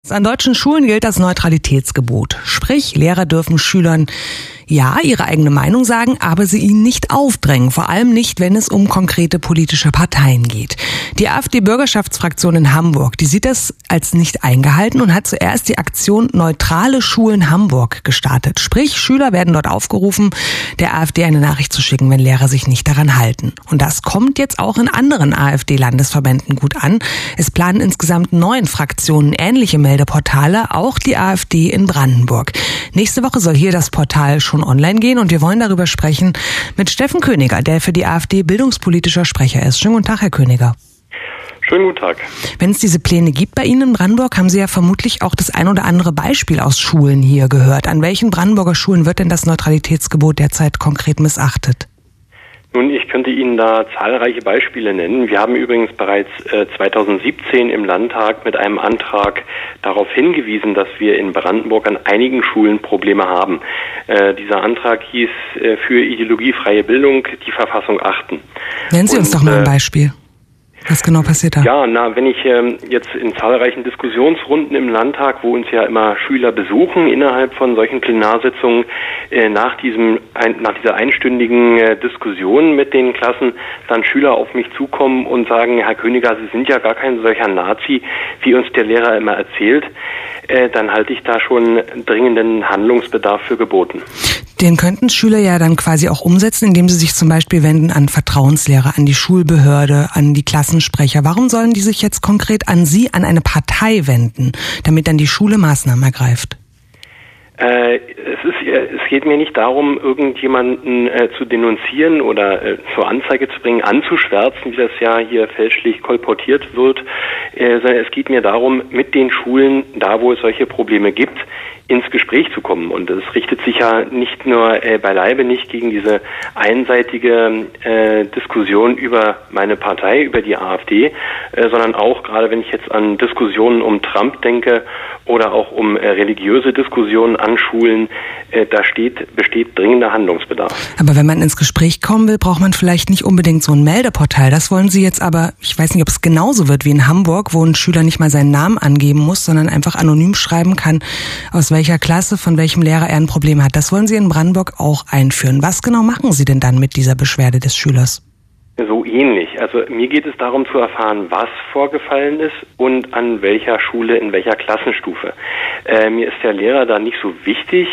An deutschen Schulen gilt das Neutralitätsgebot. Sprich, Lehrer dürfen Schülern ihre eigene Meinung sagen, aber sie ihnen nicht aufdrängen. Vor allem nicht, wenn es um konkrete politische Parteien geht. Die AfD-Bürgerschaftsfraktion in Hamburg, die sieht das als nicht eingehalten und hat zuerst die Aktion Neutrale Schulen Hamburg gestartet. Sprich, Schüler werden dort aufgerufen, der AfD eine Nachricht zu schicken, wenn Lehrer sich nicht daran halten. Und das kommt jetzt auch in anderen AfD-Landesverbänden gut an. Es planen insgesamt 9 Fraktionen ähnliche Meldeportale, auch die AfD in Brandenburg. Nächste Woche soll hier das Portal schon online gehen und wir wollen darüber sprechen mit Steffen Königer, der für die AfD bildungspolitischer Sprecher ist. Schönen guten Tag, Herr Königer. Schönen guten Tag. Wenn es diese Pläne gibt bei Ihnen in Brandenburg, haben Sie ja vermutlich auch das ein oder andere Beispiel aus Schulen hier gehört. An welchen Brandenburger Schulen wird denn das Neutralitätsgebot derzeit konkret missachtet? Nun, ich könnte Ihnen da zahlreiche Beispiele nennen. Wir haben übrigens bereits 2017 im Landtag mit einem Antrag darauf hingewiesen, dass wir in Brandenburg an einigen Schulen Probleme haben. Dieser Antrag hieß für ideologiefreie Bildung die Verfassung achten. Nennen Sie uns doch mal ein Beispiel. Was genau passiert da? Ja, wenn ich jetzt in zahlreichen Diskussionsrunden im Landtag, wo uns ja immer Schüler besuchen, innerhalb von solchen Plenarsitzungen, nach dieser einstündigen Diskussion mit den Klassen, dann Schüler auf mich zukommen und sagen, Herr Königer, Sie sind ja gar kein solcher Nazi, wie uns der Lehrer immer erzählt, dann halte ich da schon dringenden Handlungsbedarf für geboten. Den könnten Schüler ja dann quasi auch umsetzen, indem sie sich zum Beispiel wenden an Vertrauenslehrer, an die Schulbehörde, an die Klassensprecher. Warum sollen die sich jetzt konkret an Sie, an eine Partei wenden, damit dann die Schule Maßnahmen ergreift? Es geht mir nicht darum, irgendjemanden zu denunzieren oder zur Anzeige zu bringen, anzuschwärzen, wie das ja hier fälschlich kolportiert wird, sondern es geht mir darum, mit den Schulen, da wo es solche Probleme gibt, ins Gespräch zu kommen. Und es richtet sich ja nicht nur beileibe nicht gegen diese einseitige Diskussion über meine Partei, über die AfD, sondern auch, gerade wenn ich jetzt an Diskussionen um Trump denke oder auch um religiöse Diskussionen an Schulen, da besteht dringender Handlungsbedarf. Aber wenn man ins Gespräch kommen will, braucht man vielleicht nicht unbedingt so ein Meldeportal. Das wollen Sie jetzt aber, ich weiß nicht, ob es genauso wird wie in Hamburg, wo ein Schüler nicht mal seinen Namen angeben muss, sondern einfach anonym schreiben kann, aus welcher Klasse, von welchem Lehrer er ein Problem hat. Das wollen Sie in Brandenburg auch einführen. Was genau machen Sie denn dann mit dieser Beschwerde des Schülers? So ähnlich. Also mir geht es darum zu erfahren, was vorgefallen ist und an welcher Schule, in welcher Klassenstufe. Mir ist der Lehrer da nicht so wichtig.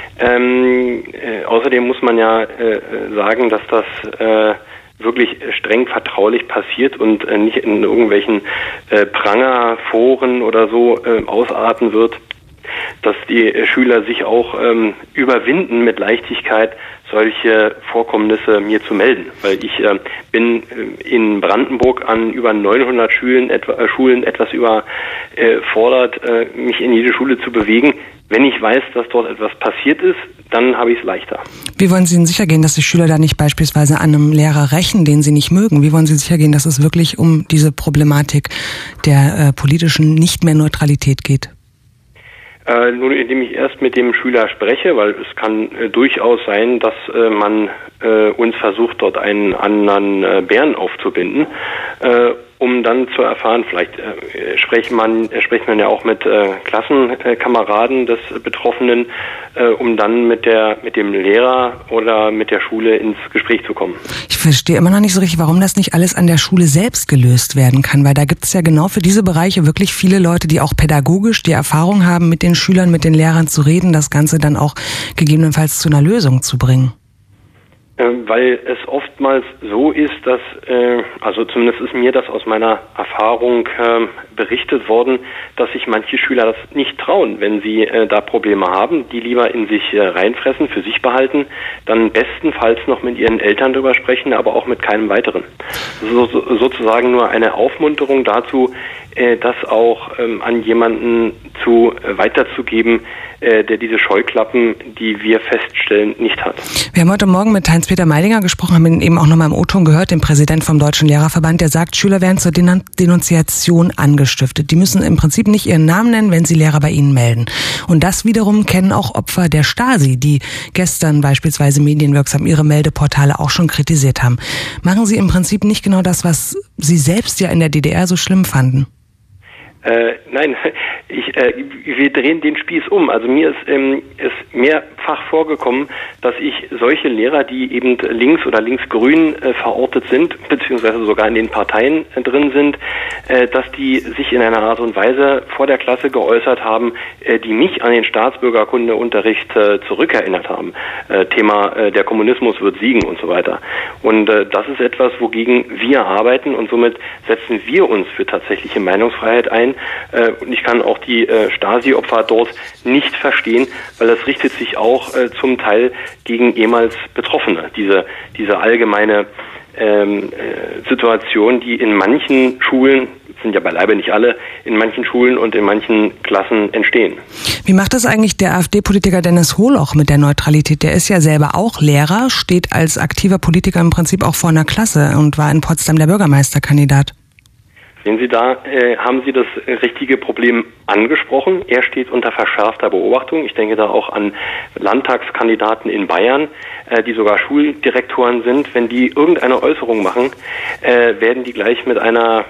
Außerdem muss man ja sagen, dass das wirklich streng vertraulich passiert und nicht in irgendwelchen Prangerforen oder so ausarten wird, dass die Schüler sich auch überwinden, mit Leichtigkeit solche Vorkommnisse mir zu melden. Weil ich bin in Brandenburg an über 900 Schulen etwas überfordert, mich in jede Schule zu bewegen. Wenn ich weiß, dass dort etwas passiert ist, dann habe ich es leichter. Wie wollen Sie denn sicher gehen, dass die Schüler da nicht beispielsweise an einem Lehrer rächen, den sie nicht mögen? Wie wollen Sie sicher gehen, dass es wirklich um diese Problematik der politischen Nicht-mehr-Neutralität geht? Nun, indem ich erst mit dem Schüler spreche, weil es kann durchaus sein, dass man uns versucht, dort einen anderen Bären aufzubinden, um dann zu erfahren, vielleicht spricht man ja auch mit Klassenkameraden des Betroffenen, um dann mit dem Lehrer oder mit der Schule ins Gespräch zu kommen. Ich verstehe immer noch nicht so richtig, warum das nicht alles an der Schule selbst gelöst werden kann, weil da gibt es ja genau für diese Bereiche wirklich viele Leute, die auch pädagogisch die Erfahrung haben, mit den Schülern, mit den Lehrern zu reden, das Ganze dann auch gegebenenfalls zu einer Lösung zu bringen. Weil es oftmals so ist, dass, also zumindest ist mir das aus meiner Erfahrung berichtet worden, dass sich manche Schüler das nicht trauen, wenn sie da Probleme haben, die lieber in sich reinfressen, für sich behalten, dann bestenfalls noch mit ihren Eltern drüber sprechen, aber auch mit keinem weiteren. Sozusagen nur eine Aufmunterung dazu, das auch an jemanden weiterzugeben, der diese Scheuklappen, die wir feststellen, nicht hat. Wir haben heute Morgen mit Heinz-Peter Meilinger gesprochen, haben ihn eben auch nochmal im O-Ton gehört, den Präsident vom Deutschen Lehrerverband, der sagt, Schüler werden zur Denunziation angestiftet. Die müssen im Prinzip nicht ihren Namen nennen, wenn sie Lehrer bei ihnen melden. Und das wiederum kennen auch Opfer der Stasi, die gestern beispielsweise medienwirksam ihre Meldeportale auch schon kritisiert haben. Machen Sie im Prinzip nicht genau das, was Sie selbst ja in der DDR so schlimm fanden? Nein, wir drehen den Spieß um. Also mir ist mehrfach vorgekommen, dass ich solche Lehrer, die eben links oder linksgrün verortet sind, beziehungsweise sogar in den Parteien drin sind, dass die sich in einer Art und Weise vor der Klasse geäußert haben, die mich an den Staatsbürgerkundeunterricht zurückerinnert haben. Thema der Kommunismus wird siegen und so weiter. Und das ist etwas, wogegen wir arbeiten, und somit setzen wir uns für tatsächliche Meinungsfreiheit ein. Und ich kann auch die Stasi-Opfer dort nicht verstehen, weil das richtet sich auch zum Teil gegen ehemals Betroffene. Diese allgemeine Situation, die in manchen Schulen, sind ja beileibe nicht alle, in manchen Schulen und in manchen Klassen entstehen. Wie macht das eigentlich der AfD-Politiker Dennis Holoch mit der Neutralität? Der ist ja selber auch Lehrer, steht als aktiver Politiker im Prinzip auch vor einer Klasse und war in Potsdam der Bürgermeisterkandidat. Sehen Sie, da haben Sie das richtige Problem angesprochen. Er steht unter verschärfter Beobachtung. Ich denke da auch an Landtagskandidaten in Bayern, die sogar Schuldirektoren sind. Wenn die irgendeine Äußerung machen, werden die gleich mit einer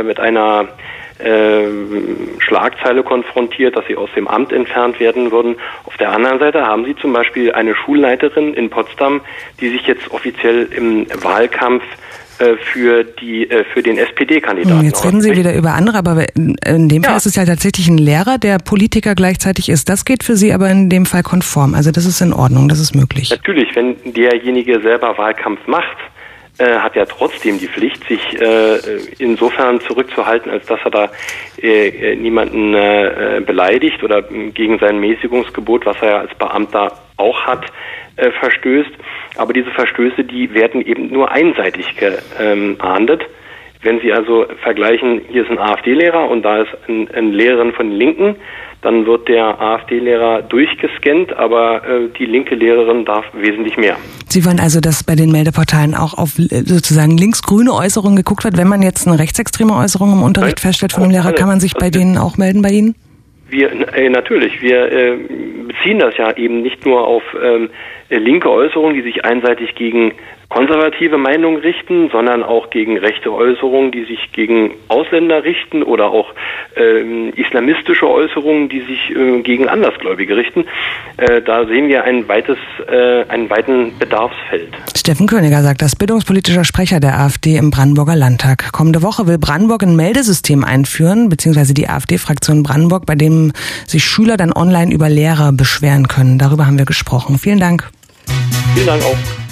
Schlagzeile konfrontiert, dass sie aus dem Amt entfernt werden würden. Auf der anderen Seite haben Sie zum Beispiel eine Schulleiterin in Potsdam, die sich jetzt offiziell im Wahlkampf für den SPD-Kandidaten. Jetzt reden Sie wieder über andere, aber in dem Fall ist es ja tatsächlich ein Lehrer, der Politiker gleichzeitig ist. Das geht für Sie aber in dem Fall konform. Also das ist in Ordnung, das ist möglich. Natürlich, wenn derjenige selber Wahlkampf macht, hat er trotzdem die Pflicht, sich insofern zurückzuhalten, als dass er da niemanden beleidigt oder gegen sein Mäßigungsgebot, was er ja als Beamter auch hat, verstößt. Aber diese Verstöße, die werden eben nur einseitig geahndet. Wenn Sie also vergleichen, hier ist ein AfD-Lehrer und da ist eine Lehrerin von den Linken, dann wird der AfD-Lehrer durchgescannt, aber die linke Lehrerin darf wesentlich mehr. Sie wollen also, dass bei den Meldeportalen auch auf sozusagen linksgrüne Äußerungen geguckt wird? Wenn man jetzt eine rechtsextreme Äußerung im Unterricht feststellt von einem Lehrer, kann man sich bei denen auch melden bei Ihnen? Natürlich. Wir beziehen das ja eben nicht nur auf linke Äußerungen, die sich einseitig gegen konservative Meinungen richten, sondern auch gegen rechte Äußerungen, die sich gegen Ausländer richten, oder auch islamistische Äußerungen, die sich gegen Andersgläubige richten. Da sehen wir einen weiten Bedarfsfeld. Steffen Königer sagt das, bildungspolitischer Sprecher der AfD im Brandenburger Landtag. Kommende Woche will Brandenburg ein Meldesystem einführen, beziehungsweise die AfD-Fraktion Brandenburg, bei dem sich Schüler dann online über Lehrer beschweren können. Darüber haben wir gesprochen. Vielen Dank. Vielen Dank auch.